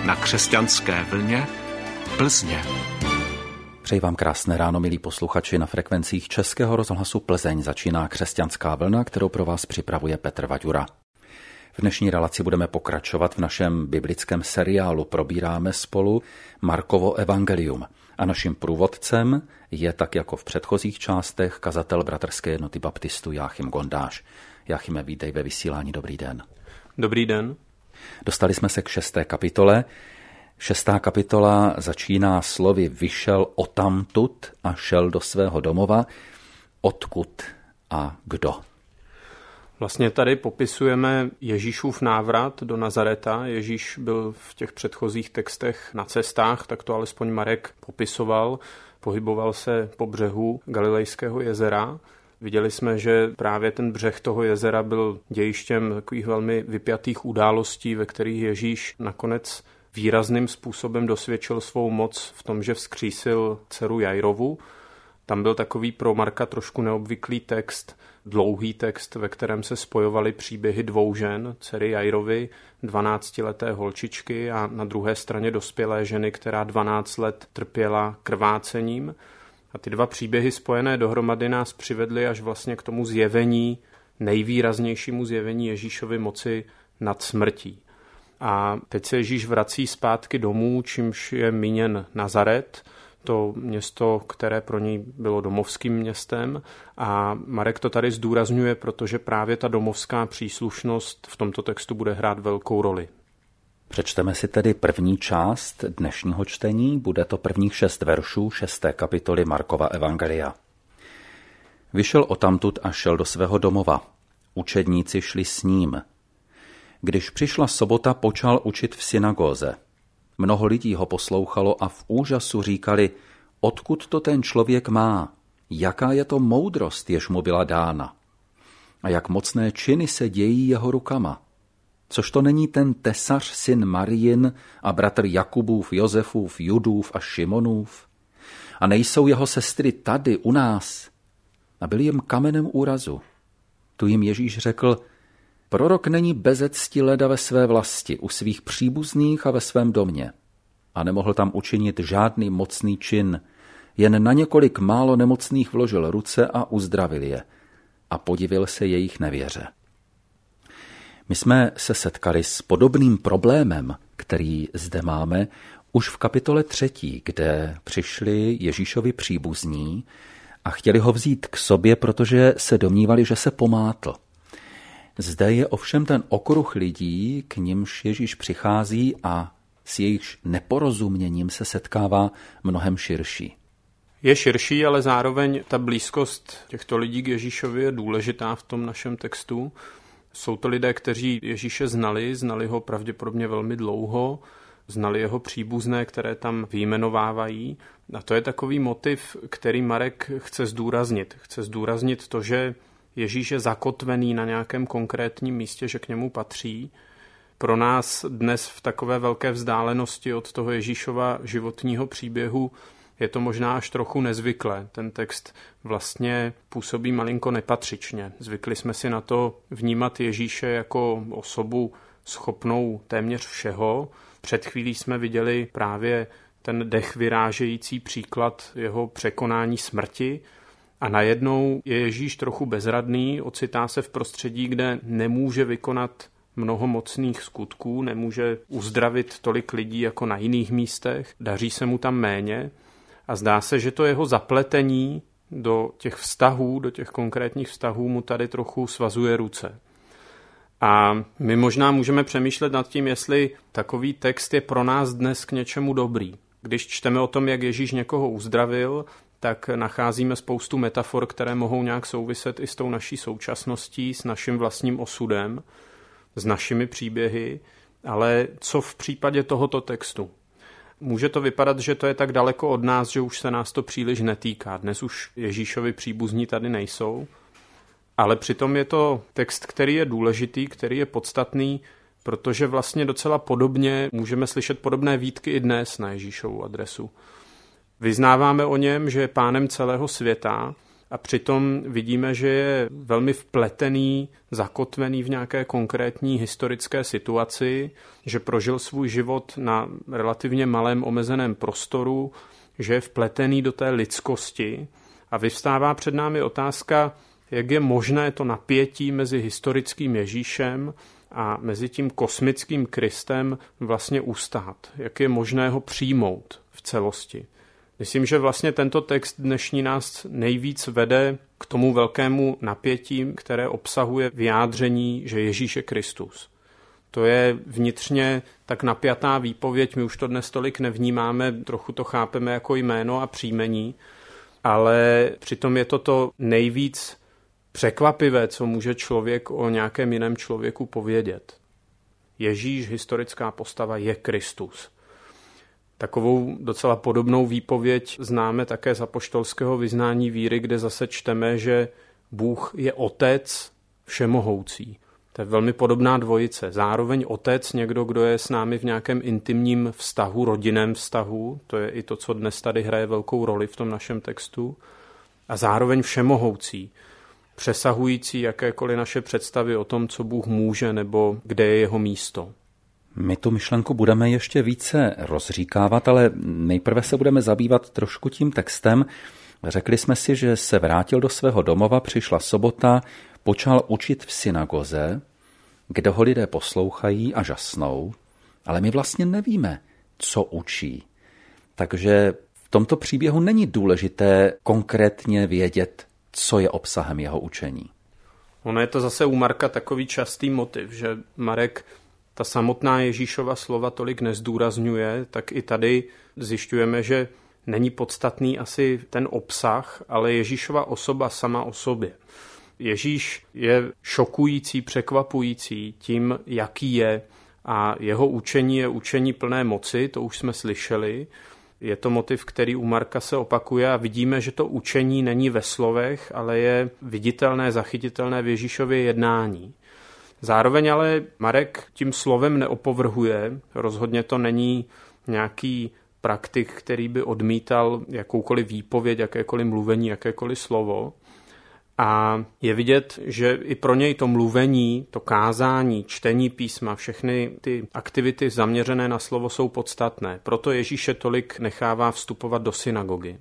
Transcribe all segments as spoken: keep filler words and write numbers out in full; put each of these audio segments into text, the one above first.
na Křesťanské vlně Plzně. Přeji vám krásné ráno, milí posluchači. Na frekvencích Českého rozhlasu Plzeň začíná Křesťanská vlna, kterou pro vás připravuje Petr Vaďura. V dnešní relaci budeme pokračovat v našem biblickém seriálu. Probíráme spolu Markovo evangelium. A naším průvodcem je, tak jako v předchozích částech, kazatel Bratrské jednoty baptistů Jáchym Gondáš. Jáchyme, vítej ve vysílání, dobrý den. Dobrý den. Dostali jsme se k šesté kapitole. Šestá kapitola začíná slovy vyšel odtamtud a šel do svého domova. Odkud a kdo? Vlastně tady popisujeme Ježíšův návrat do Nazareta. Ježíš byl v těch předchozích textech na cestách, tak to alespoň Marek popisoval. Pohyboval se po břehu Galilejského jezera. Viděli jsme, že právě ten břeh toho jezera byl dějištěm takových velmi vypjatých událostí, ve kterých Ježíš nakonec výrazným způsobem dosvědčil svou moc v tom, že vzkřísil dceru Jairovu. Tam byl takový pro Marka trošku neobvyklý text, dlouhý text, ve kterém se spojovaly příběhy dvou žen, dcery Jairovy, dvanáctileté holčičky a na druhé straně dospělé ženy, která dvanáct let trpěla krvácením. A ty dva příběhy spojené dohromady nás přivedly až vlastně k tomu zjevení, nejvýraznějšímu zjevení Ježíšovy moci nad smrtí. A teď se Ježíš vrací zpátky domů, čímž je míněn Nazaret, to město, které pro něj bylo domovským městem. A Marek to tady zdůrazňuje, protože právě ta domovská příslušnost v tomto textu bude hrát velkou roli. Přečteme si tedy první část dnešního čtení, bude to prvních šest veršů šesté kapitoly Markova evangelia. Vyšel odtamtud a šel do svého domova. Učedníci šli s ním. Když přišla sobota, počal učit v synagóze. Mnoho lidí ho poslouchalo a v úžasu říkali, odkud to ten člověk má, jaká je to moudrost, jež mu byla dána. A jak mocné činy se dějí jeho rukama. Což to není ten tesař, syn Marijin a bratr Jakubův, Josefův, Judův a Šimonův? A nejsou jeho sestry tady u nás? A byl jim kamenem úrazu. Tu jim Ježíš řekl, prorok není beze cti leda ve své vlasti, u svých příbuzných a ve svém domě. A nemohl tam učinit žádný mocný čin, jen na několik málo nemocných vložil ruce a uzdravil je. A podivil se jejich nevěře. My jsme se setkali s podobným problémem, který zde máme, už v kapitole třetí, kde přišli Ježíšovi příbuzní a chtěli ho vzít k sobě, protože se domnívali, že se pomátl. Zde je ovšem ten okruh lidí, k nimž Ježíš přichází a s jejichž neporozuměním se setkává mnohem širší. Je širší, ale zároveň ta blízkost těchto lidí k Ježíšovi je důležitá v tom našem textu. Jsou to lidé, kteří Ježíše znali, znali ho pravděpodobně velmi dlouho, znali jeho příbuzné, které tam vyjmenovávají. A to je takový motiv, který Marek chce zdůraznit. Chce zdůraznit to, že Ježíš je zakotvený na nějakém konkrétním místě, že k němu patří. Pro nás dnes v takové velké vzdálenosti od toho Ježíšova životního příběhu je to možná až trochu nezvyklé. Ten text vlastně působí malinko nepatřičně. Zvykli jsme si na to vnímat Ježíše jako osobu schopnou téměř všeho. Před chvílí jsme viděli právě ten dech vyrážející příklad jeho překonání smrti. A najednou je Ježíš trochu bezradný, ocitá se v prostředí, kde nemůže vykonat mnoho mocných skutků, nemůže uzdravit tolik lidí jako na jiných místech, daří se mu tam méně a zdá se, že to jeho zapletení do těch vztahů, do těch konkrétních vztahů mu tady trochu svazuje ruce. A my možná můžeme přemýšlet nad tím, jestli takový text je pro nás dnes k něčemu dobrý. Když čteme o tom, jak Ježíš někoho uzdravil, tak nacházíme spoustu metafor, které mohou nějak souviset i s tou naší současností, s naším vlastním osudem, s našimi příběhy, ale co v případě tohoto textu? Může to vypadat, že to je tak daleko od nás, že už se nás to příliš netýká. Dnes už Ježíšovi příbuzní tady nejsou, ale přitom je to text, který je důležitý, který je podstatný, protože vlastně docela podobně můžeme slyšet podobné výtky i dnes na Ježíšovu adresu. Vyznáváme o něm, že je pánem celého světa a přitom vidíme, že je velmi vpletený, zakotvený v nějaké konkrétní historické situaci, že prožil svůj život na relativně malém omezeném prostoru, že je vpletený do té lidskosti a vyvstává před námi otázka, jak je možné to napětí mezi historickým Ježíšem a mezi tím kosmickým Kristem vlastně ustát. Jak je možné ho přijmout v celosti. Myslím, že vlastně tento text dnešní nás nejvíc vede k tomu velkému napětí, které obsahuje vyjádření, že Ježíš je Kristus. To je vnitřně tak napjatá výpověď, my už to dnes tolik nevnímáme, trochu to chápeme jako jméno a příjmení, ale přitom je to to nejvíc překvapivé, co může člověk o nějakém jiném člověku povědět. Ježíš, historická postava, je Kristus. Takovou docela podobnou výpověď známe také z apoštolského vyznání víry, kde zase čteme, že Bůh je Otec všemohoucí. To je velmi podobná dvojice. Zároveň Otec, někdo, kdo je s námi v nějakém intimním vztahu, rodinném vztahu, to je i to, co dnes tady hraje velkou roli v tom našem textu, a zároveň všemohoucí, přesahující jakékoliv naše představy o tom, co Bůh může nebo kde je jeho místo. My tu myšlenku budeme ještě více rozříkávat, ale nejprve se budeme zabývat trošku tím textem. Řekli jsme si, že se vrátil do svého domova, přišla sobota, počal učit v synagoze, kde ho lidé poslouchají a žasnou, ale my vlastně nevíme, co učí. Takže v tomto příběhu není důležité konkrétně vědět, co je obsahem jeho učení. Ono je to zase u Marka takový častý motiv, že Marek ta samotná Ježíšova slova tolik nezdůrazňuje, tak i tady zjišťujeme, že není podstatný asi ten obsah, ale Ježíšova osoba sama o sobě. Ježíš je šokující, překvapující tím, jaký je, a jeho učení je učení plné moci, to už jsme slyšeli. Je to motiv, který u Marka se opakuje a vidíme, že to učení není ve slovech, ale je viditelné, zachytitelné v Ježíšově jednání. Zároveň ale Marek tím slovem neopovrhuje, rozhodně to není nějaký praktik, který by odmítal jakoukoliv výpověď, jakékoliv mluvení, jakékoliv slovo. A je vidět, že i pro něj to mluvení, to kázání, čtení písma, všechny ty aktivity zaměřené na slovo jsou podstatné. Proto Ježíše tolik nechává vstupovat do synagogy.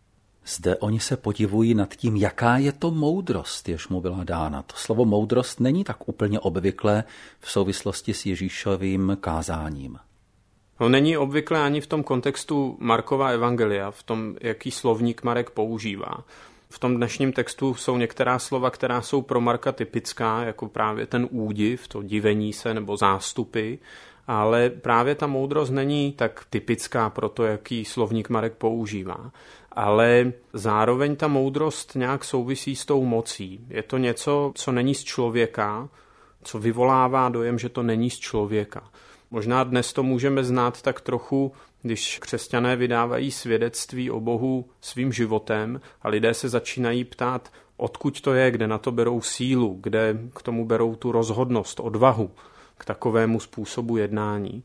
Zde oni se podivují nad tím, jaká je to moudrost, jež mu byla dána. To slovo moudrost není tak úplně obvyklé v souvislosti s Ježíšovým kázáním. No, není obvyklé ani v tom kontextu Markova evangelia, v tom, jaký slovník Marek používá. V tom dnešním textu jsou některá slova, která jsou pro Marka typická, jako právě ten údiv, to divení se nebo zástupy, ale právě ta moudrost není tak typická pro to, jaký slovník Marek používá. Ale zároveň ta moudrost nějak souvisí s tou mocí. Je to něco, co není z člověka, co vyvolává dojem, že to není z člověka. Možná dnes to můžeme znát tak trochu, když křesťané vydávají svědectví o Bohu svým životem a lidé se začínají ptát, odkud to je, kde na to berou sílu, kde k tomu berou tu rozhodnost, odvahu k takovému způsobu jednání.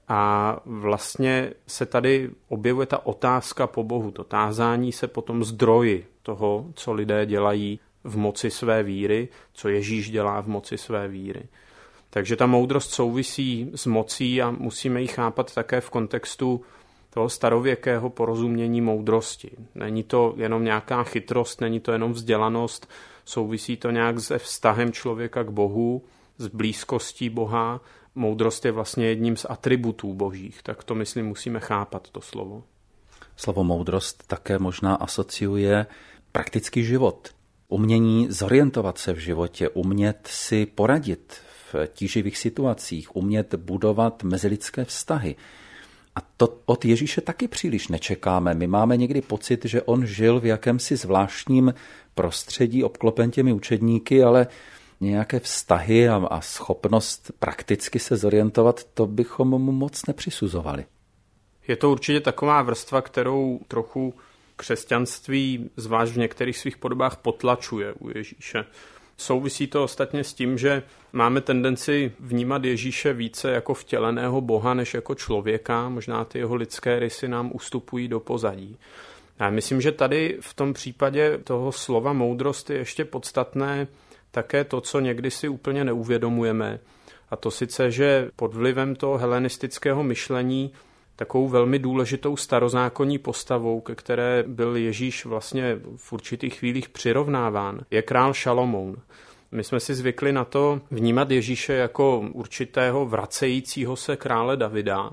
A vlastně se tady objevuje ta otázka po Bohu, to tázání se po tom zdroji toho, co lidé dělají v moci své víry, co Ježíš dělá v moci své víry. Takže ta moudrost souvisí s mocí a musíme ji chápat také v kontextu toho starověkého porozumění moudrosti. Není to jenom nějaká chytrost, není to jenom vzdělanost, souvisí to nějak se vztahem člověka k Bohu, s blízkostí Boha. Moudrost je vlastně jedním z atributů božích, tak to, myslím, musíme chápat to slovo. Slovo moudrost také možná asociuje praktický život. Umění zorientovat se v životě, umět si poradit v tíživých situacích, umět budovat mezilidské vztahy. A to od Ježíše taky příliš nečekáme. My máme někdy pocit, že on žil v jakémsi zvláštním prostředí obklopen těmi učedníky, ale nějaké vztahy a, a schopnost prakticky se zorientovat, to bychom mu moc nepřisuzovali. Je to určitě taková vrstva, kterou trochu křesťanství, zvlášť v některých svých podobách, potlačuje u Ježíše. Souvisí to ostatně s tím, že máme tendenci vnímat Ježíše více jako vtěleného Boha než jako člověka. Možná ty jeho lidské rysy nám ustupují do pozadí. Já myslím, že tady v tom případě toho slova moudrost je ještě podstatné také to, co někdy si úplně neuvědomujeme. A to sice, že pod vlivem toho helenistického myšlení takovou velmi důležitou starozákonní postavou, ke které byl Ježíš vlastně v určitých chvílích přirovnáván, je král Šalomoun. My jsme si zvykli na to vnímat Ježíše jako určitého vracejícího se krále Davida.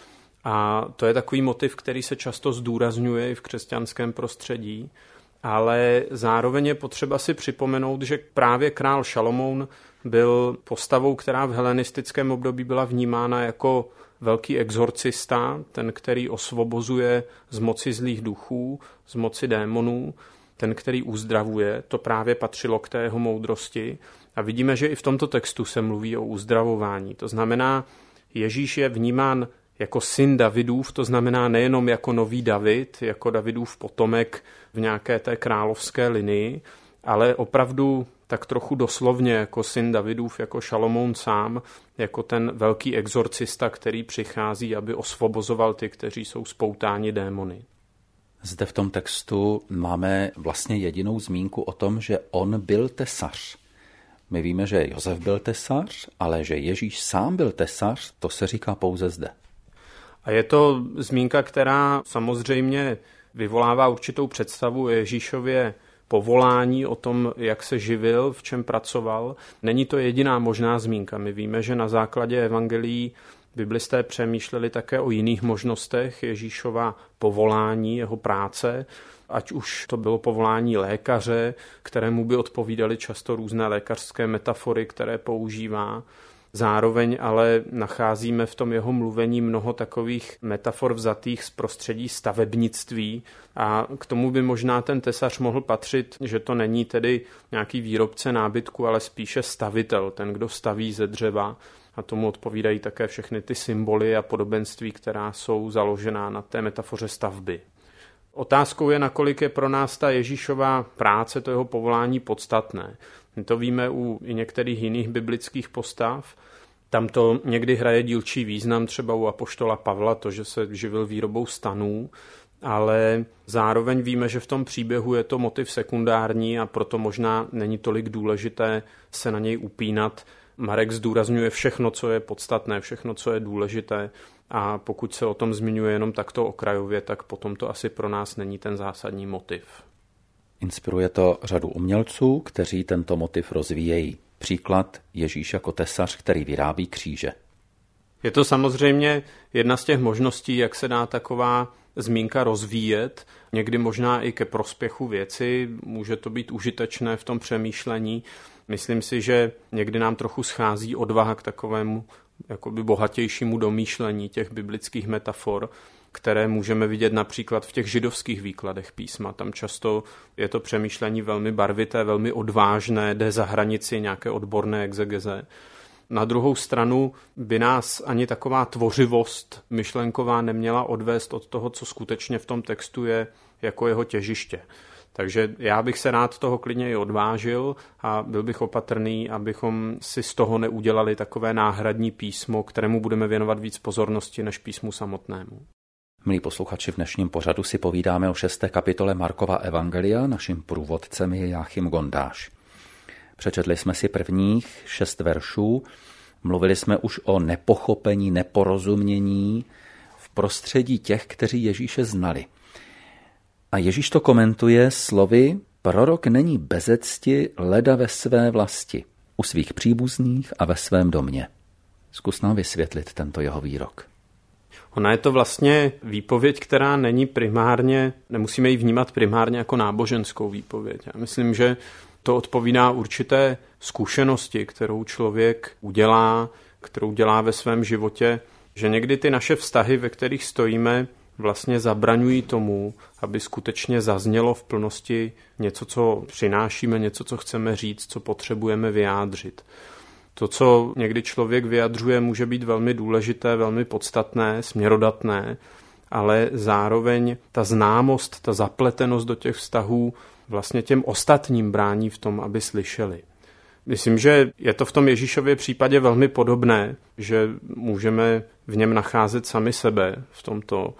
A to je takový motiv, který se často zdůrazňuje i v křesťanském prostředí. Ale zároveň je potřeba si připomenout, že právě král Šalomoun byl postavou, která v helenistickém období byla vnímána jako velký exorcista, ten, který osvobozuje z moci zlých duchů, z moci démonů, ten, který uzdravuje. To právě patřilo k té jeho moudrosti. A vidíme, že i v tomto textu se mluví o uzdravování. To znamená, Ježíš je vnímán jako syn Davidův, to znamená nejenom jako nový David, jako Davidův potomek v nějaké té královské linii, ale opravdu tak trochu doslovně jako syn Davidův, jako Šalomoun sám, jako ten velký exorcista, který přichází, aby osvobozoval ty, kteří jsou spoutáni démony. Zde v tom textu máme vlastně jedinou zmínku o tom, že on byl tesař. My víme, že Josef byl tesař, ale že Ježíš sám byl tesař, to se říká pouze zde. A je to zmínka, která samozřejmě vyvolává určitou představu o Ježíšově povolání, o tom, jak se živil, v čem pracoval. Není to jediná možná zmínka. My víme, že na základě evangelií biblisté přemýšleli také o jiných možnostech Ježíšova povolání, jeho práce, ať už to bylo povolání lékaře, kterému by odpovídaly často různé lékařské metafory, které používá. Zároveň ale nacházíme v tom jeho mluvení mnoho takových metafor vzatých z prostředí stavebnictví a k tomu by možná ten tesař mohl patřit, že to není tedy nějaký výrobce nábytku, ale spíše stavitel, ten, kdo staví ze dřeva, a tomu odpovídají také všechny ty symboly a podobenství, která jsou založená na té metafoře stavby. Otázkou je, nakolik je pro nás ta Ježíšova práce, to jeho povolání podstatné. My to víme u i některých jiných biblických postav. Tam to někdy hraje dílčí význam, třeba u apoštola Pavla, to, že se živil výrobou stanů, ale zároveň víme, že v tom příběhu je to motiv sekundární a proto možná není tolik důležité se na něj upínat. Marek zdůrazňuje všechno, co je podstatné, všechno, co je důležité, a pokud se o tom zmiňuje jenom takto okrajově, tak potom to asi pro nás není ten zásadní motiv. Inspiruje to řadu umělců, kteří tento motiv rozvíjejí. Příklad Ježíš jako tesař, který vyrábí kříže. Je to samozřejmě jedna z těch možností, jak se dá taková zmínka rozvíjet, někdy možná i ke prospěchu věci, může to být užitečné v tom přemýšlení. Myslím si, že někdy nám trochu schází odvaha k takovému jakoby bohatějšímu domýšlení těch biblických metafor, které můžeme vidět například v těch židovských výkladech písma. Tam často je to přemýšlení velmi barvité, velmi odvážné, jde za hranici nějaké odborné exegeze. Na druhou stranu by nás ani taková tvořivost myšlenková neměla odvést od toho, co skutečně v tom textu je jako jeho těžiště. Takže já bych se rád toho klidně i odvážil a byl bych opatrný, abychom si z toho neudělali takové náhradní písmo, kterému budeme věnovat víc pozornosti než písmu samotnému. Milí posluchači, v dnešním pořadu si povídáme o šesté kapitole Markova evangelia. Naším průvodcem je Jáchym Gondáš. Přečetli jsme si prvních šest veršů, mluvili jsme už o nepochopení, neporozumění v prostředí těch, kteří Ježíše znali. A Ježíš to komentuje slovy: prorok není bezecti, leda ve své vlasti, u svých příbuzných a ve svém domě. Zkus nám vysvětlit tento jeho výrok. Ona je to vlastně výpověď, která není primárně, nemusíme ji vnímat primárně jako náboženskou výpověď. Já myslím, že to odpovídá určité zkušenosti, kterou člověk udělá, kterou dělá ve svém životě, že někdy ty naše vztahy, ve kterých stojíme, vlastně zabraňují tomu, aby skutečně zaznělo v plnosti něco, co přinášíme, něco, co chceme říct, co potřebujeme vyjádřit. To, co někdy člověk vyjadřuje, může být velmi důležité, velmi podstatné, směrodatné, ale zároveň ta známost, ta zapletenost do těch vztahů vlastně těm ostatním brání v tom, aby slyšeli. Myslím, že je to v tom Ježíšově případě velmi podobné, že můžeme v něm nacházet sami sebe v tomto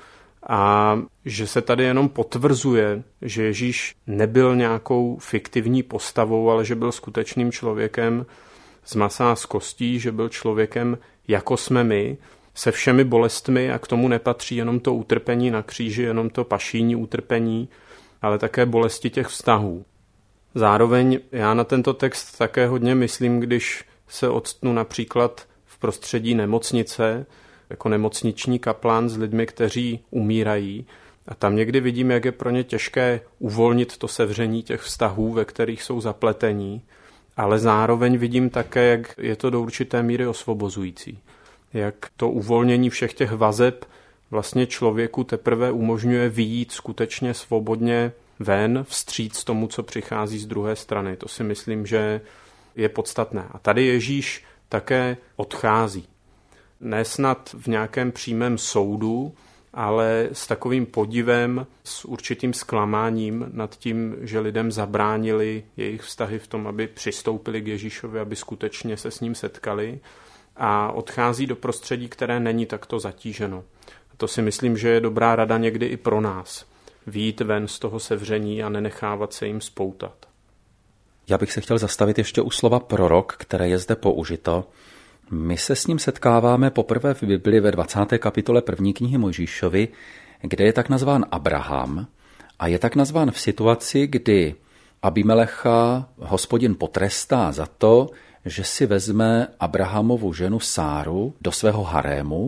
a že se tady jenom potvrzuje, že Ježíš nebyl nějakou fiktivní postavou, ale že byl skutečným člověkem z masa a z kostí, že byl člověkem jako jsme my, se všemi bolestmi, a k tomu nepatří jenom to utrpení na kříži, jenom to pašijní utrpení, ale také bolesti těch vztahů. Zároveň já na tento text také hodně myslím, když se octnu například v prostředí nemocnice, jako nemocniční kaplan s lidmi, kteří umírají. A tam někdy vidím, jak je pro ně těžké uvolnit to sevření těch vztahů, ve kterých jsou zapletení, ale zároveň vidím také, jak je to do určité míry osvobozující. Jak to uvolnění všech těch vazeb vlastně člověku teprve umožňuje vyjít skutečně svobodně ven, vstříc tomu, co přichází z druhé strany. To si myslím, že je podstatné. A tady Ježíš také odchází. Ne snad v nějakém přímém soudu, ale s takovým podivem, s určitým zklamáním nad tím, že lidem zabránili jejich vztahy v tom, aby přistoupili k Ježíšovi, aby skutečně se s ním setkali, a odchází do prostředí, které není takto zatíženo. A to si myslím, že je dobrá rada někdy i pro nás. Vyjít ven z toho sevření a nenechávat se jim spoutat. Já bych se chtěl zastavit ještě u slova prorok, které je zde použito. My se s ním setkáváme poprvé v Bibli ve dvacáté kapitole první knihy Mojžíšovi, kde je tak nazván Abraham, a je tak nazván v situaci, kdy Abimelecha Hospodin potrestá za to, že si vezme Abrahamovu ženu Sáru do svého harému,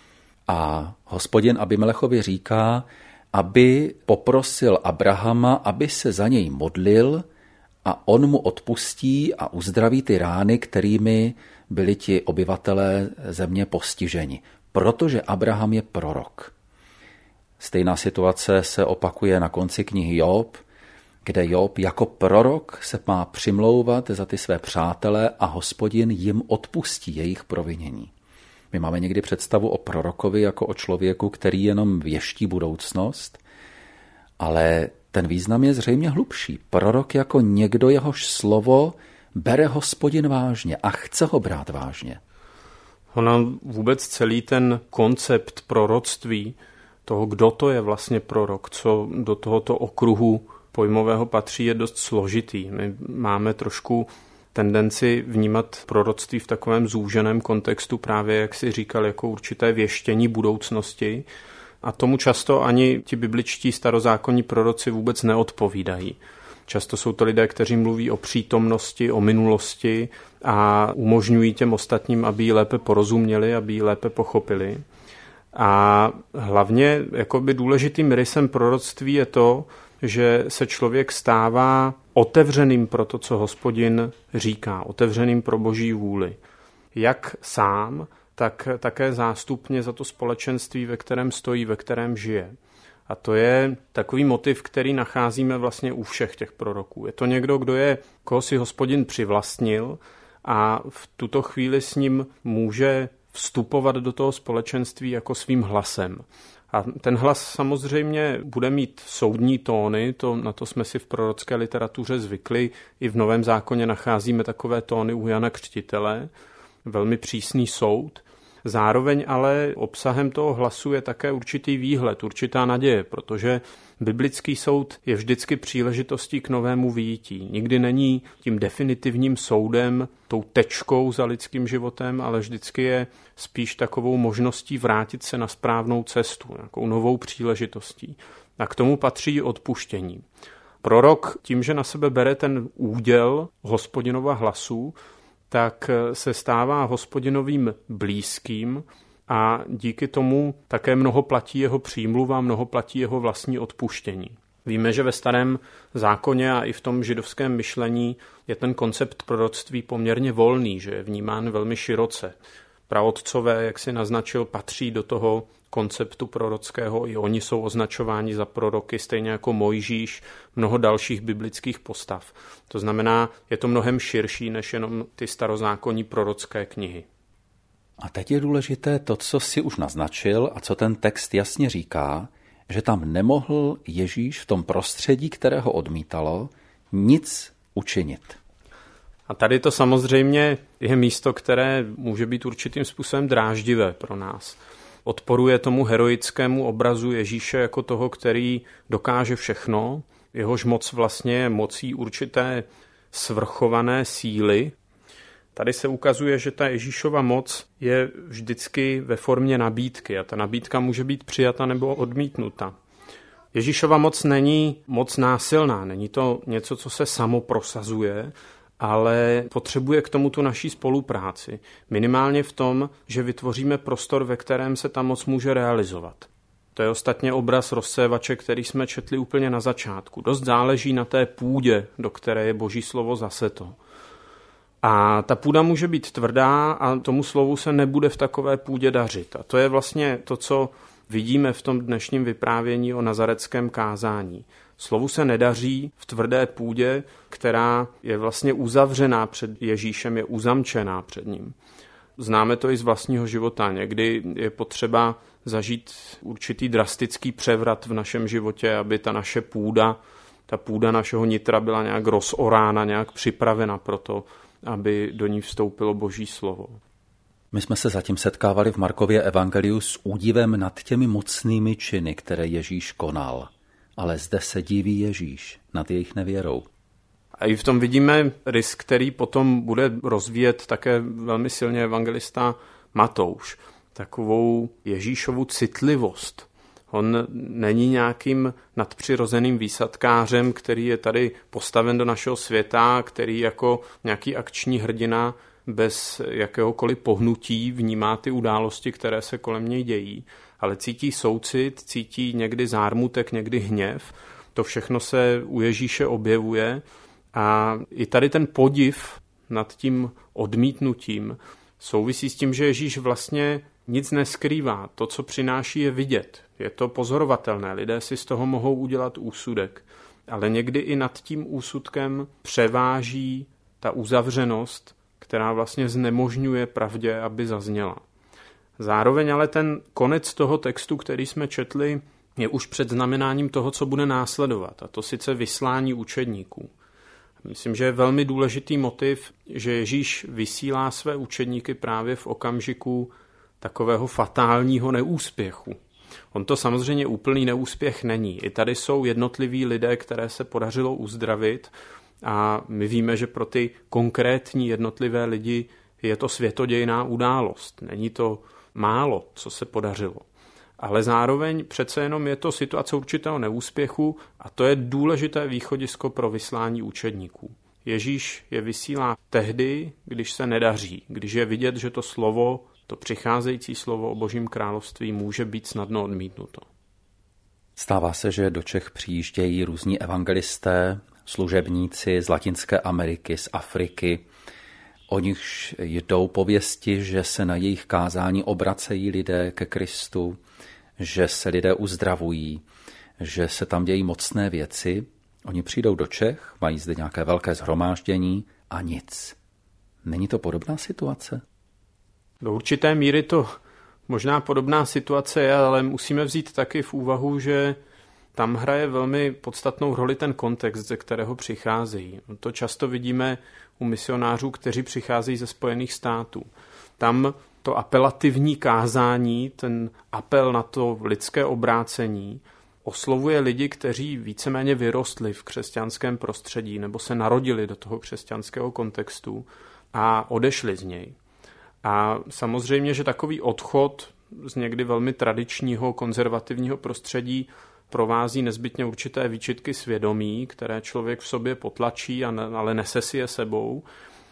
a Hospodin Abimelechovi říká, aby poprosil Abrahama, aby se za něj modlil, a on mu odpustí a uzdraví ty rány, kterými byli ti obyvatelé země postiženi, protože Abraham je prorok. Stejná situace se opakuje na konci knihy Job, kde Job jako prorok se má přimlouvat za ty své přátele a Hospodin jim odpustí jejich provinění. My máme někdy představu o prorokovi jako o člověku, který jenom věští budoucnost, ale ten význam je zřejmě hlubší. Prorok jako někdo, jehož slovo bere Hospodin vážně a chce ho brát vážně. Ona vůbec celý ten koncept proroctví, toho, kdo to je vlastně prorok, co do tohoto okruhu pojmového patří, je dost složitý. My máme trošku tendenci vnímat proroctví v takovém zúženém kontextu, právě jak si říkal, jako určité věštění budoucnosti. A tomu často ani ti bibličtí starozákonní proroci vůbec neodpovídají. Často jsou to lidé, kteří mluví o přítomnosti, o minulosti a umožňují těm ostatním, aby ji lépe porozuměli, aby ji lépe pochopili. A hlavně jakoby důležitým rysem proroctví je to, že se člověk stává otevřeným pro to, co Hospodin říká, otevřeným pro Boží vůli. Jak sám, tak také zástupně za to společenství, ve kterém stojí, ve kterém žije. A to je takový motiv, který nacházíme vlastně u všech těch proroků. Je to někdo, kdo je, koho si Hospodin přivlastnil a v tuto chvíli s ním může vstupovat do toho společenství jako svým hlasem. A ten hlas samozřejmě bude mít soudní tóny, to, na to jsme si v prorocké literatuře zvykli. I v Novém zákoně nacházíme takové tóny u Jana Křtitele, velmi přísný soud. Zároveň ale obsahem toho hlasu je také určitý výhled, určitá naděje, protože biblický soud je vždycky příležitostí k novému vyjití. Nikdy není tím definitivním soudem, tou tečkou za lidským životem, ale vždycky je spíš takovou možností vrátit se na správnou cestu, nějakou novou příležitostí. A k tomu patří odpuštění. Prorok tím, že na sebe bere ten úděl Hospodinova hlasu, tak se stává Hospodinovým blízkým a díky tomu také mnoho platí jeho přímluva, mnoho platí jeho vlastní odpuštění. Víme, že ve Starém zákoně a i v tom židovském myšlení je ten koncept proroctví poměrně volný, že je vnímán velmi široce. Praotcové, jak si naznačil, patří do toho konceptu prorockého, i oni jsou označováni za proroky, stejně jako Mojžíš, mnoho dalších biblických postav. To znamená, je to mnohem širší než jenom ty starozákonní prorocké knihy. A teď je důležité to, co si už naznačil a co ten text jasně říká, že tam nemohl Ježíš v tom prostředí, které ho odmítalo, nic učinit. A tady to samozřejmě je místo, které může být určitým způsobem dráždivé pro nás. odporuje tomu heroickému obrazu Ježíše jako toho, který dokáže všechno, jehož moc vlastně je mocí určité svrchované síly. Tady se ukazuje, že ta Ježíšova moc je vždycky ve formě nabídky a ta nabídka může být přijata nebo odmítnuta. Ježíšova moc není moc násilná, není to něco, co se samo prosazuje, ale potřebuje k tomu tu naší spolupráci. Minimálně v tom, že vytvoříme prostor, ve kterém se ta moc může realizovat. To je ostatně obraz rozsévače, který jsme četli úplně na začátku. Dost záleží na té půdě, do které je Boží slovo zaseto. A ta půda může být tvrdá a tomu slovu se nebude v takové půdě dařit. A to je vlastně to, co vidíme v tom dnešním vyprávění o nazareckém kázání. Slovu se nedaří v tvrdé půdě, která je vlastně uzavřená před Ježíšem, je uzamčená před ním. Známe to i z vlastního života. Někdy je potřeba zažít určitý drastický převrat v našem životě, aby ta naše půda, ta půda našeho nitra byla nějak rozorána, nějak připravena pro to, aby do ní vstoupilo Boží slovo. My jsme se zatím setkávali v Markově evangeliu s údivem nad těmi mocnými činy, které Ježíš konal. Ale zde se diví Ježíš nad jejich nevěrou. A i v tom vidíme rys, který potom bude rozvíjet také velmi silně evangelista Matouš. Takovou Ježíšovu citlivost. On není nějakým nadpřirozeným výsadkářem, který je tady postaven do našeho světa, který jako nějaký akční hrdina bez jakéhokoliv pohnutí vnímá ty události, které se kolem něj dějí, ale cítí soucit, cítí někdy zármutek, někdy hněv. To všechno se u Ježíše objevuje a i tady ten podiv nad tím odmítnutím souvisí s tím, že Ježíš vlastně nic neskrývá. To, co přináší, je vidět. Je to pozorovatelné. Lidé si z toho mohou udělat úsudek. Ale někdy i nad tím úsudkem převáží ta uzavřenost, která vlastně znemožňuje pravdě, aby zazněla. Zároveň ale ten konec toho textu, který jsme četli, je už před znamenáním toho, co bude následovat. A to sice vyslání učedníků. Myslím, že je velmi důležitý motiv, že Ježíš vysílá své učedníky právě v okamžiku takového fatálního neúspěchu. On to samozřejmě úplný neúspěch není. I tady jsou jednotliví lidé, které se podařilo uzdravit a my víme, že pro ty konkrétní jednotlivé lidi je to světodějná událost. Není to málo, co se podařilo. Ale zároveň přece jenom je to situace určitého neúspěchu a to je důležité východisko pro vyslání učedníků. Ježíš je vysílá tehdy, když se nedaří, když je vidět, že to slovo, to přicházející slovo o Božím království může být snadno odmítnuto. Stává se, že do Čech přijíždějí různí evangelisté, služebníci z Latinské Ameriky, z Afriky. O nichž jdou pověsti, že se na jejich kázání obracejí lidé ke Kristu, že se lidé uzdravují, že se tam dějí mocné věci. Oni přijdou do Čech, mají zde nějaké velké shromáždění a nic. Není to podobná situace? Do určité míry to možná podobná situace je, ale musíme vzít taky v úvahu, že tam hraje velmi podstatnou roli ten kontext, ze kterého přicházejí. To často vidíme u misionářů, kteří přicházejí ze Spojených států. Tam to apelativní kázání, ten apel na to lidské obrácení, oslovuje lidi, kteří víceméně vyrostli v křesťanském prostředí nebo se narodili do toho křesťanského kontextu a odešli z něj. A samozřejmě, že takový odchod z někdy velmi tradičního konzervativního prostředí provází nezbytně určité výčitky svědomí, které člověk v sobě potlačí, ale nese si je sebou.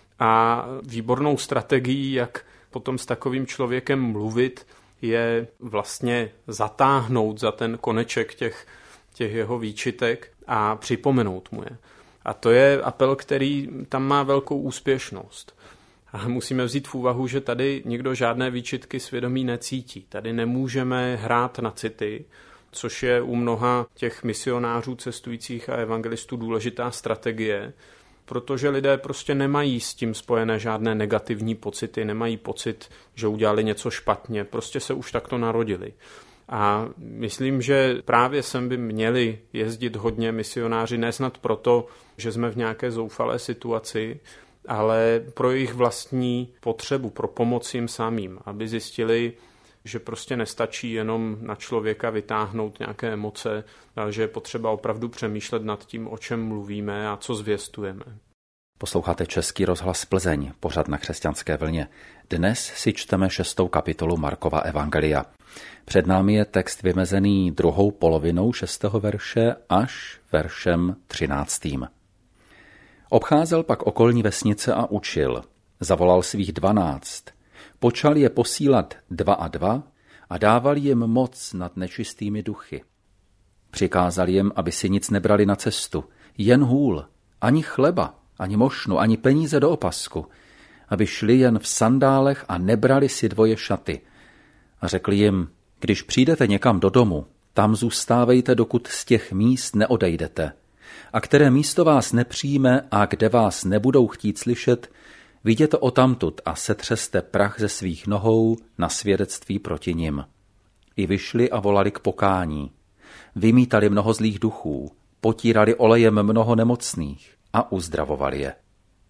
A výbornou strategií, jak potom s takovým člověkem mluvit, je vlastně zatáhnout za ten koneček těch, těch jeho výčitek a připomenout mu je. A to je apel, který tam má velkou úspěšnost. A musíme vzít v úvahu, že tady nikdo žádné výčitky svědomí necítí. Tady nemůžeme hrát na city, což je u mnoha těch misionářů, cestujících a evangelistů důležitá strategie, protože lidé prostě nemají s tím spojené žádné negativní pocity, nemají pocit, že udělali něco špatně, prostě se už takto narodili. A myslím, že právě sem by měli jezdit hodně misionáři, ne snad proto, že jsme v nějaké zoufalé situaci, ale pro jejich vlastní potřebu, pro pomoc jim samým, aby zjistili, že prostě nestačí jenom na člověka vytáhnout nějaké emoce, ale že je potřeba opravdu přemýšlet nad tím, o čem mluvíme a co zvěstujeme. Posloucháte Český rozhlas Plzeň, pořad na Křesťanské vlně. Dnes si čteme šestou kapitolu Markova evangelia. Před námi je text vymezený druhou polovinou šestého verše až veršem třináctým. Obcházel pak okolní vesnice a učil. Zavolal svých dvanáct. Počal je posílat dva a dva a dával jim moc nad nečistými duchy. Přikázal jim, aby si nic nebrali na cestu, jen hůl, ani chleba, ani mošnu, ani peníze do opasku, aby šli jen v sandálech a nebrali si dvoje šaty. A řekli jim, když přijdete někam do domu, tam zůstávejte, dokud z těch míst neodejdete. A které místo vás nepřijme a kde vás nebudou chtít slyšet, vyjděte odtamtud a setřeste prach ze svých nohou na svědectví proti nim. I vyšli a volali k pokání. Vymítali mnoho zlých duchů, potírali olejem mnoho nemocných a uzdravovali je.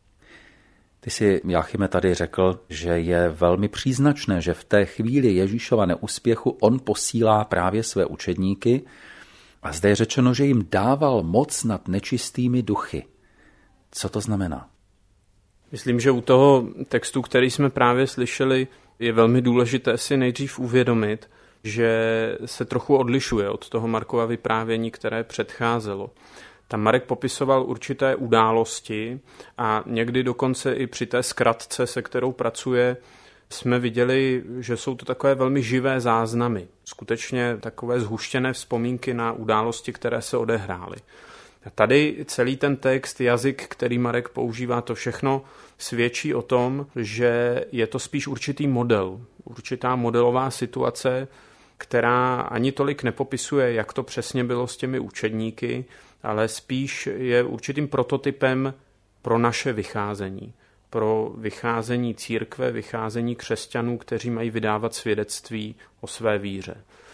Ty si, Jáchyme, tady řekl, že je velmi příznačné, že v té chvíli Ježíšova neúspěchu on posílá právě své učedníky a zde je řečeno, že jim dával moc nad nečistými duchy. Co to znamená? Myslím, že u toho textu, který jsme právě slyšeli, je velmi důležité si nejdřív uvědomit, že se trochu odlišuje od toho Markova vyprávění, které předcházelo. Tam Marek popisoval určité události a někdy dokonce i při té zkratce, se kterou pracuje, jsme viděli, že jsou to takové velmi živé záznamy. Skutečně takové zhuštěné vzpomínky na události, které se odehrály. A tady celý ten text, jazyk, který Marek používá, to všechno svědčí o tom, že je to spíš určitý model, určitá modelová situace, která ani tolik nepopisuje, jak to přesně bylo s těmi učedníky, ale spíš je určitým prototypem pro naše vycházení, pro vycházení církve, vycházení křesťanů, kteří mají vydávat svědectví o své víře.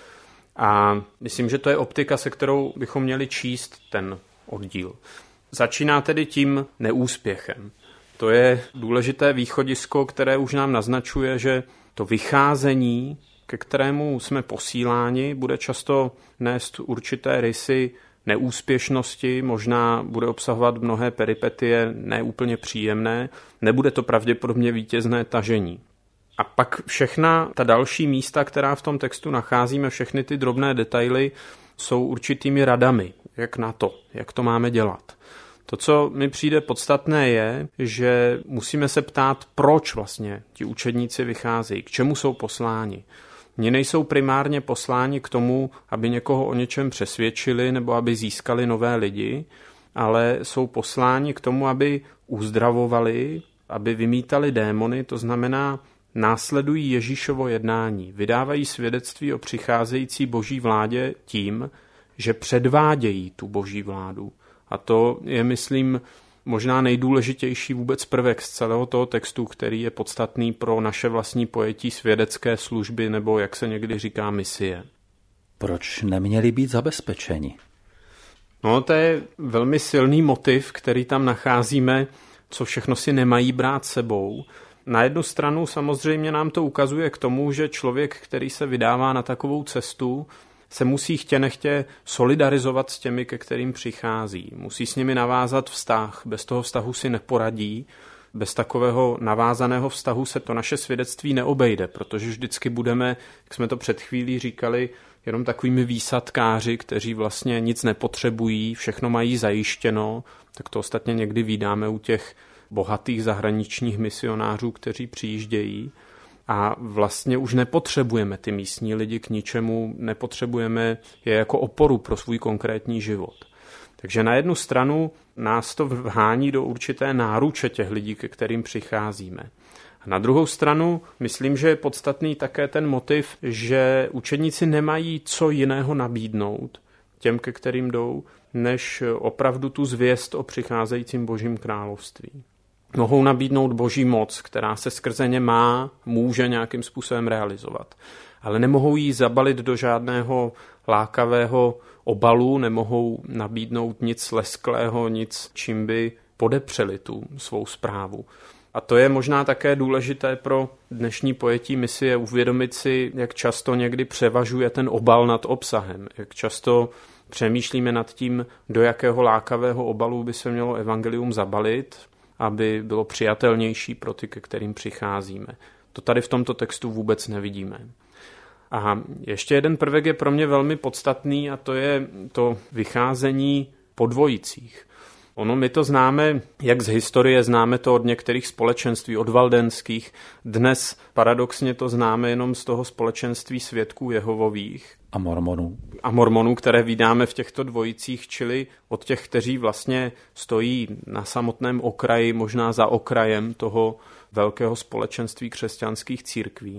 A myslím, že to je optika, se kterou bychom měli číst ten oddíl. Začíná tedy tím neúspěchem. To je důležité východisko, které už nám naznačuje, že to vycházení, ke kterému jsme posíláni, bude často nést určité rysy neúspěšnosti, možná bude obsahovat mnohé peripetie neúplně příjemné, nebude to pravděpodobně vítězné tažení. A pak všechna ta další místa, která v tom textu nacházíme, všechny ty drobné detaily, jsou určitými radami, jak na to, jak to máme dělat. To, co mi přijde podstatné, je, že musíme se ptát, proč vlastně ti učedníci vycházejí, k čemu jsou posláni. Oni nejsou primárně posláni k tomu, aby někoho o něčem přesvědčili nebo aby získali nové lidi, ale jsou posláni k tomu, aby uzdravovali, aby vymítali démony, to znamená, následují Ježíšovo jednání, vydávají svědectví o přicházející boží vládě tím, že předvádějí tu boží vládu. A to je, myslím, možná nejdůležitější vůbec prvek z celého toho textu, který je podstatný pro naše vlastní pojetí svědecké služby nebo, jak se někdy říká, misie. Proč neměli být zabezpečeni? No, to je velmi silný motiv, který tam nacházíme, co všechno si nemají brát sebou. Na jednu stranu samozřejmě nám to ukazuje k tomu, že člověk, který se vydává na takovou cestu, se musí chtě nechtě solidarizovat s těmi, ke kterým přichází. Musí s nimi navázat vztah, bez toho vztahu si neporadí, bez takového navázaného vztahu se to naše svědectví neobejde, protože vždycky budeme, jak jsme to před chvílí říkali, jenom takovými výsadkáři, kteří vlastně nic nepotřebují, všechno mají zajištěno, tak to ostatně někdy vídáme u těch bohatých zahraničních misionářů, kteří přijíždějí. A vlastně už nepotřebujeme ty místní lidi k ničemu, nepotřebujeme je jako oporu pro svůj konkrétní život. Takže na jednu stranu nás to vhání do určité náruče těch lidí, ke kterým přicházíme. A na druhou stranu myslím, že je podstatný také ten motiv, že učedníci nemají co jiného nabídnout těm, ke kterým jdou, než opravdu tu zvěst o přicházejícím božím království. Mohou nabídnout boží moc, která se skrze ně má, může nějakým způsobem realizovat. Ale nemohou jí zabalit do žádného lákavého obalu, nemohou nabídnout nic lesklého, nic, čím by podepřeli tu svou zprávu. A to je možná také důležité pro dnešní pojetí misie uvědomit si, jak často někdy převažuje ten obal nad obsahem, jak často přemýšlíme nad tím, do jakého lákavého obalu by se mělo evangelium zabalit, aby bylo přijatelnější pro ty, ke kterým přicházíme. To tady v tomto textu vůbec nevidíme. A ještě jeden prvek je pro mě velmi podstatný a to je to vycházení po dvojicích. Ono my to známe, jak z historie, známe to od některých společenství, od valdenských. Dnes paradoxně to známe jenom z toho společenství svědků Jehovových. A mormonů. A mormonů, které vydáme v těchto dvojicích, čili od těch, kteří vlastně stojí na samotném okraji, možná za okrajem toho velkého společenství křesťanských církví.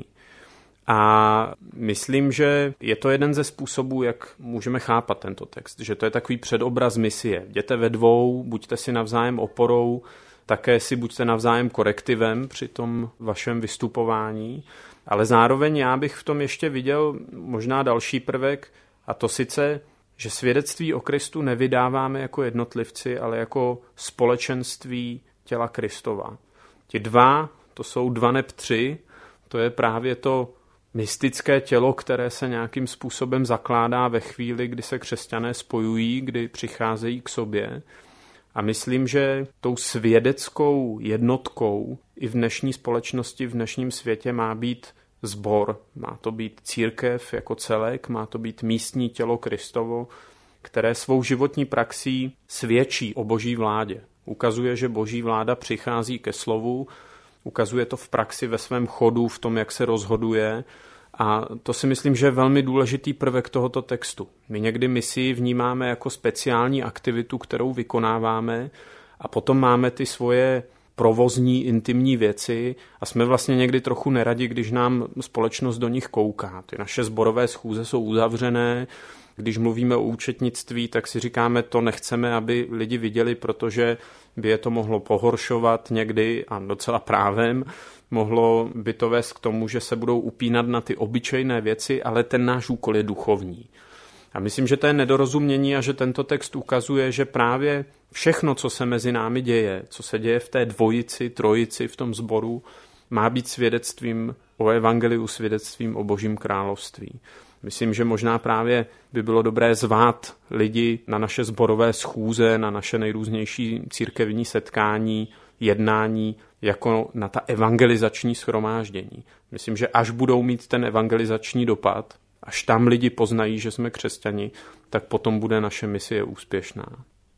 A myslím, že je to jeden ze způsobů, jak můžeme chápat tento text, že to je takový předobraz misie. Jděte ve dvou, buďte si navzájem oporou, také si buďte navzájem korektivem při tom vašem vystupování, ale zároveň já bych v tom ještě viděl možná další prvek, a to sice, že svědectví o Kristu nevydáváme jako jednotlivci, ale jako společenství těla Kristova. Ti dva, to jsou dva neb tři, to je právě to mystické tělo, které se nějakým způsobem zakládá ve chvíli, kdy se křesťané spojují, kdy přicházejí k sobě. A myslím, že tou svědeckou jednotkou i v dnešní společnosti, v dnešním světě má být sbor. Má to být církev jako celek, má to být místní tělo Kristovo, které svou životní praxí svědčí o boží vládě. Ukazuje, že boží vláda přichází ke slovu, ukazuje to v praxi ve svém chodu, v tom, jak se rozhoduje. A to si myslím, že je velmi důležitý prvek tohoto textu. My někdy misii vnímáme jako speciální aktivitu, kterou vykonáváme, a potom máme ty svoje provozní, intimní věci a jsme vlastně někdy trochu neradi, když nám společnost do nich kouká. Ty naše sborové schůze jsou uzavřené. Když mluvíme o účetnictví, tak si říkáme, to nechceme, aby lidi viděli, protože by je to mohlo pohoršovat někdy, a docela právem. Mohlo by to vést k tomu, že se budou upínat na ty obyčejné věci, ale ten náš úkol je duchovní. A myslím, že to je nedorozumění a že tento text ukazuje, že právě všechno, co se mezi námi děje, co se děje v té dvojici, trojici, v tom sboru, má být svědectvím o evangeliu, svědectvím o Božím království. Myslím, že možná právě by bylo dobré zvát lidi na naše sborové schůze, na naše nejrůznější církevní setkání, jednání, jako na ta evangelizační shromáždění. Myslím, že až budou mít ten evangelizační dopad, až tam lidi poznají, že jsme křesťani, tak potom bude naše misie úspěšná.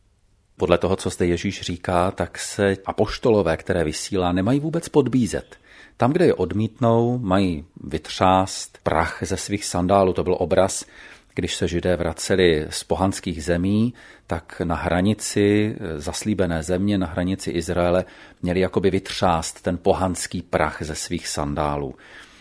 Podle toho, co zde Ježíš říká, tak se apoštolové, které vysílá, nemají vůbec podbízet. Tam, kde je odmítnou, mají vytřást prach ze svých sandálů. To byl obraz, když se Židé vraceli z pohanských zemí, tak na hranici zaslíbené země, na hranici Izraele, měli jakoby vytřást ten pohanský prach ze svých sandálů.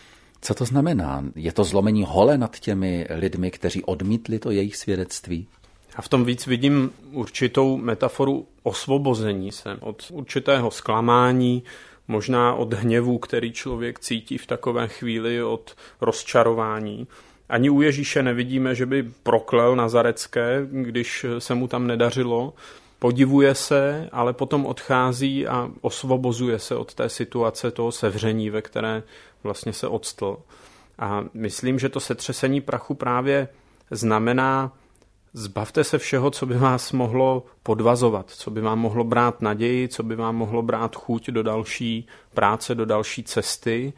Co to znamená? Je to zlomení hole nad těmi lidmi, kteří odmítli to jejich svědectví? A v tom víc vidím určitou metaforu osvobození se od určitého zklamání, možná od hněvu, který člověk cítí v takové chvíli, od rozčarování. Ani u Ježíše nevidíme, že by proklel Nazarecké, když se mu tam nedařilo. Podivuje se, ale potom odchází a osvobozuje se od té situace, toho sevření, ve které vlastně se octl. A myslím, že to setřesení prachu právě znamená: zbavte se všeho, co by vás mohlo podvazovat, co by vám mohlo brát naději, co by vám mohlo brát chuť do další práce, do další cesty.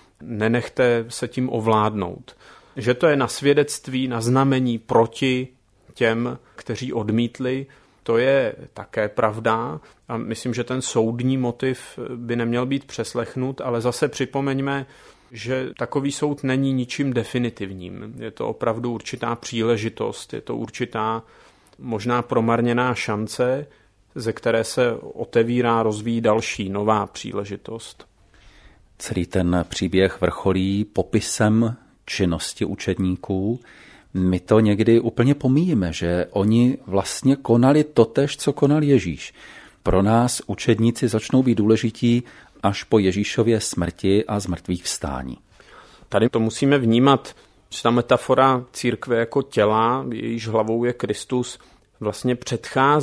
Nenechte se tím ovládnout. Že to je na svědectví, na znamení proti těm, kteří odmítli, to je také pravda a myslím, že ten soudní motiv by neměl být přeslechnut, ale zase připomeňme, že takový soud není ničím definitivním. Je to opravdu určitá příležitost, je to určitá možná promarněná šance, ze které se otevírá, rozvíjí další nová příležitost. Celý ten příběh vrcholí popisem činnosti učedníků. My to někdy úplně pomíjíme, že oni vlastně konali totéž, co konal Ježíš. Pro nás učedníci začnou být důležití až po Ježíšově smrti a zmrtvých vstání. Tady to musíme vnímat, že ta metafora církve jako těla, jejíž hlavou je Kristus, vlastně předchází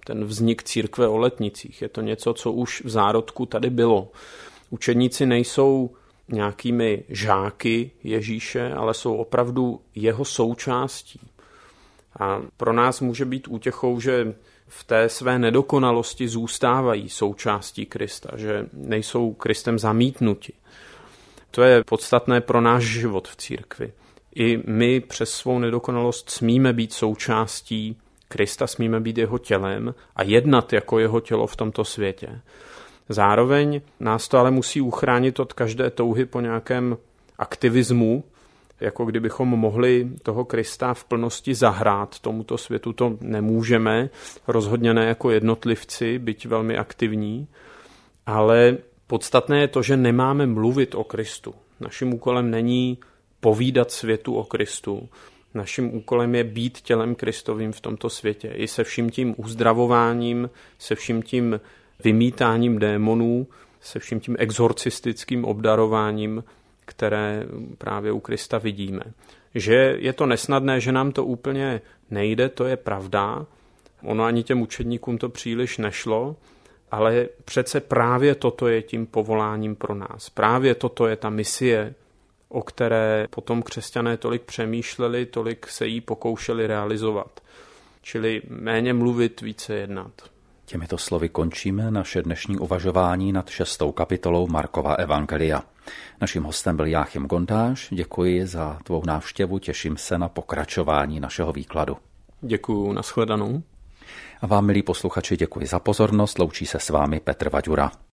ten vznik církve o Letnicích. Je to něco, co už v zárodku tady bylo. Učedníci nejsou nějakými žáky Ježíše, ale jsou opravdu jeho součástí. A pro nás může být útěchou, že v té své nedokonalosti zůstávají součástí Krista, že nejsou Kristem zamítnuti. To je podstatné pro náš život v církvi. I my přes svou nedokonalost smíme být součástí Krista, smíme být jeho tělem a jednat jako jeho tělo v tomto světě. Zároveň nás to ale musí uchránit od každé touhy po nějakém aktivismu, jako kdybychom mohli toho Krista v plnosti zahrát tomuto světu. To nemůžeme, rozhodně ne jako jednotlivci, byť velmi aktivní, ale podstatné je to, že nemáme mluvit o Kristu. Naším úkolem není povídat světu o Kristu. Naším úkolem je být tělem Kristovým v tomto světě. I se vším tím uzdravováním, se vším tím vymítáním démonů, se vším tím exorcistickým obdarováním, které právě u Krista vidíme. Že je to nesnadné, že nám to úplně nejde, to je pravda. Ono ani těm učedníkům to příliš nešlo, ale přece právě toto je tím povoláním pro nás. Právě toto je ta misie, o které potom křesťané tolik přemýšleli, tolik se jí pokoušeli realizovat. Čili méně mluvit, více jednat. Těmito slovy končíme naše dnešní uvažování nad šestou kapitolou Markova evangelia. Naším hostem byl Jáchym Gondáš. Děkuji za tvou návštěvu, těším se na pokračování našeho výkladu. Děkuji, nashledanou. A vám, milí posluchači, děkuji za pozornost, loučí se s vámi Petr Vaďura.